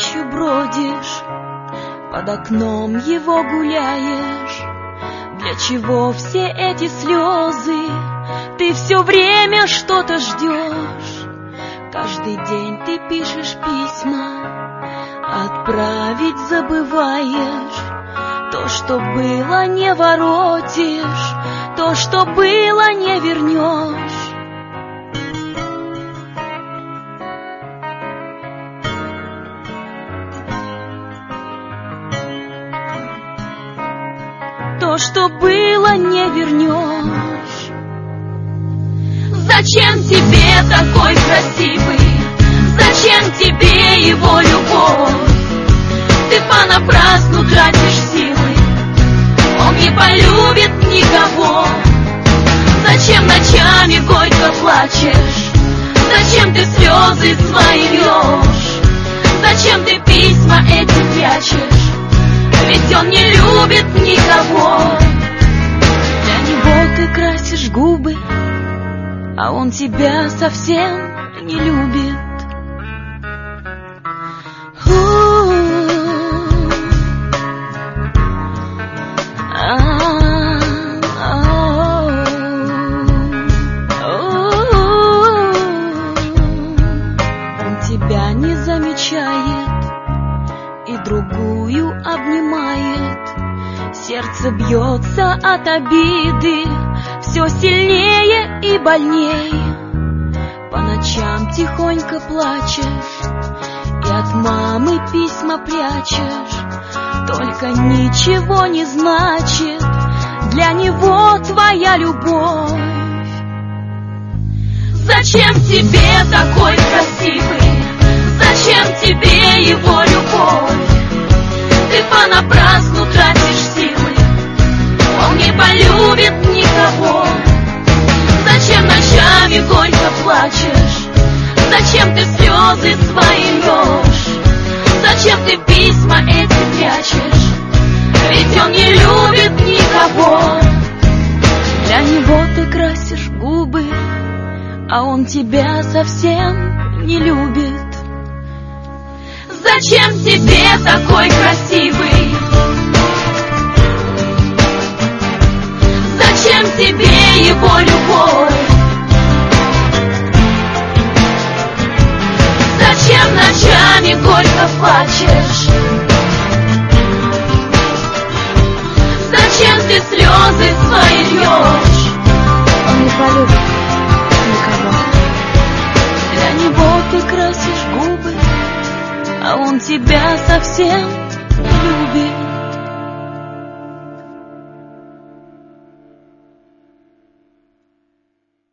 ночью бродишь, под окном его гуляешь. Для чего все эти слезы? Ты все время что-то ждешь. Каждый день ты пишешь письма, отправить забываешь. То, что было, не воротишь, то, что было, не вернешь. То, что было, не вернешь. Зачем тебе такой красивый? Зачем тебе его любовь? Ты понапрасну тратишь силы, он не полюбит никого. Зачем ночами горько плачешь? Зачем ты слезы свои льешь? Зачем ты письма эти прячешь? Ведь он не любит никого. Для него ты красишь губы, а он тебя совсем не любит. Он тебя не замечает и другую обнимает. Сердце бьется от обиды все сильнее и больней. По ночам тихонько плачешь и от мамы письма прячешь. Только ничего не значит для него твоя любовь. Зачем тебе такой красивый? Зачем тебе его любовь? Ты понапрасну тратишь силы, он не полюбит никого. Зачем ночами горько плачешь? Зачем ты слезы свои льешь? Зачем ты письма эти прячешь? Ведь он не любит никого. Для него ты красишь губы, а он тебя совсем не любит. Зачем тебе такой красивый? Зачем тебе его любовь? Зачем ночами горько плачешь? Зачем ты слезы свои льешь? Он не полюбит никого. Для него ты красишь губы, а он тебя совсем не любит.